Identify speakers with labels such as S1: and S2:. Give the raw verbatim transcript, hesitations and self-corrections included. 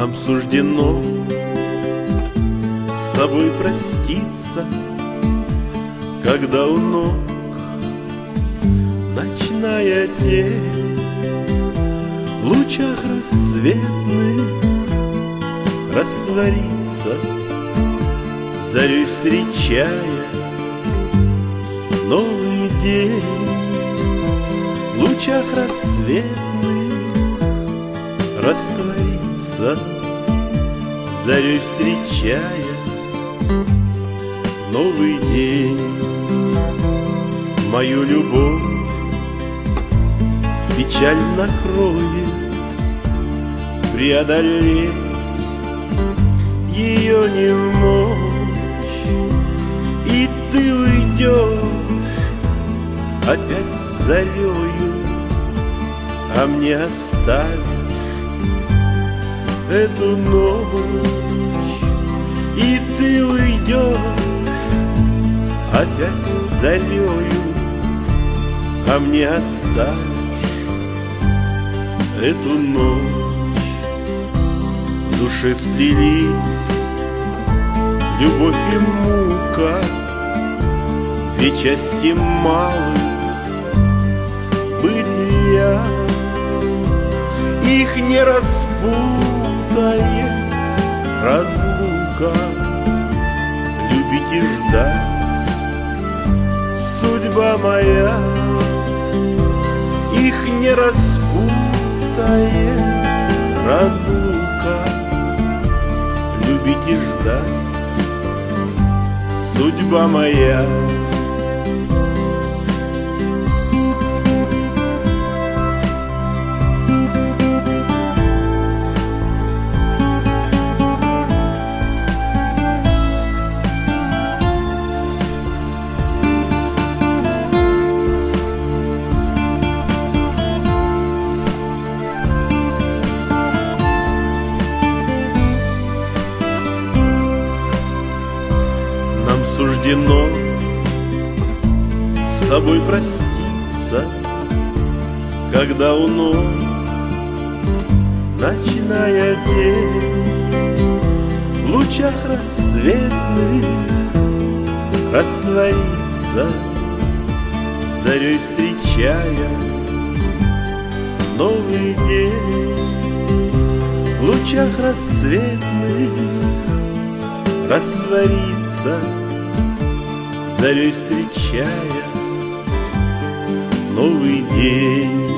S1: Нам суждено с тобой проститься, когда у ног ночная тень в лучах рассветных растворится, зарей встречая новый день. В лучах рассветных растворится, зарей встречая новый день. Мою любовь печаль накроет, преодолеть ее не мочь, и ты уйдешь опять с зарею, а мне оставишь эту ночь, и ты уйдешь опять с зарею, а мне оставишь эту ночь. В душе сплелись любовь и мука, две части малых бытия. Их не распутает разлука. Любить и ждать судьба моя. Их не распутает разлука. Любить и ждать судьба моя. Суждено с тобой проститься, когда у ног ночная день в лучах рассветных растворится, зарей встречая новый день. В лучах рассветных растворится, зарей встречая новый день.